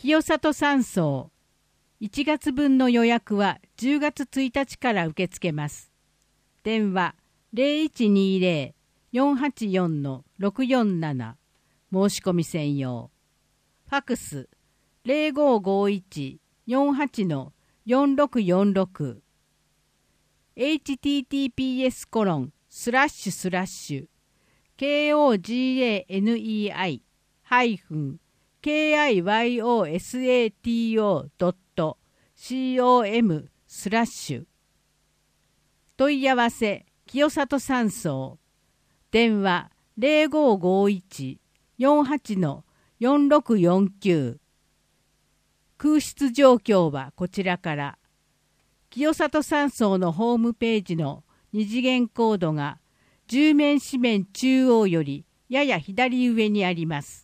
清里山荘1月分の予約は10月1日から受け付けます。電話0120-484-647申し込み専用。ファクス0551-48-4646 https://kogani-kyosato.com/ 問い合わせ清里山荘電話0551-48-4649空室状況はこちらから。清里山荘のホームページの二次元コードが10面紙面中央よりやや左上にあります。